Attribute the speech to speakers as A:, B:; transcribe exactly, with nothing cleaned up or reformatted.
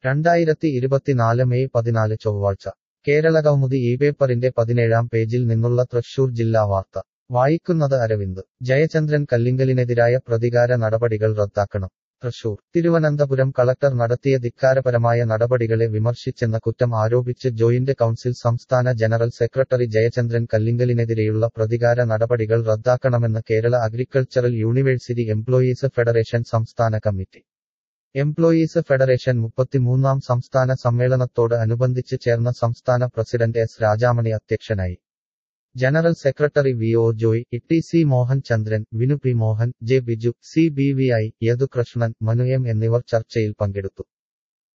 A: രണ്ടായിരത്തി ഇരുപത്തിനാല് മെയ് പതിനാല് ചൊവ്വാഴ്ച കേരളകൗമുദി ഈ പേപ്പറിന്റെ പതിനേഴാം പേജിൽ നിന്നുള്ള തൃശൂർ ജില്ലാ വാർത്ത വായിക്കുന്നത് അരവിന്ദ്. ജയചന്ദ്രൻ കല്ലിങ്കലിനെതിരായ പ്രതികാര നടപടികൾ റദ്ദാക്കണം. തൃശൂർ. തിരുവനന്തപുരം കളക്ടർ നടത്തിയ ധിക്കാരപരമായ നടപടികളെ വിമർശിച്ചെന്ന കുറ്റം ആരോപിച്ച് ജോയിന്റ് കൗൺസിൽ സംസ്ഥാന ജനറൽ സെക്രട്ടറി ജയചന്ദ്രൻ കല്ലിങ്കലിനെതിരെയുള്ള പ്രതികാര നടപടികൾ റദ്ദാക്കണമെന്ന് Kerala agricultural university employees federation സംസ്ഥാന കമ്മിറ്റി. എംപ്ലോയീസ് ഫെഡറേഷൻ മുപ്പത്തിമൂന്നാം സംസ്ഥാന സമ്മേളനത്തോട് അനുബന്ധിച്ച് ചേർന്ന സംസ്ഥാന പ്രസിഡന്റ് എസ് രാജാമണി അധ്യക്ഷനായി. General secretary V O Joy, T C Mohan Chandran, Vinu P Mohan, J Biju, C B V I, Yadukrishnan, Manu M എന്നിവർ ചർച്ചയിൽ പങ്കെടുത്തു.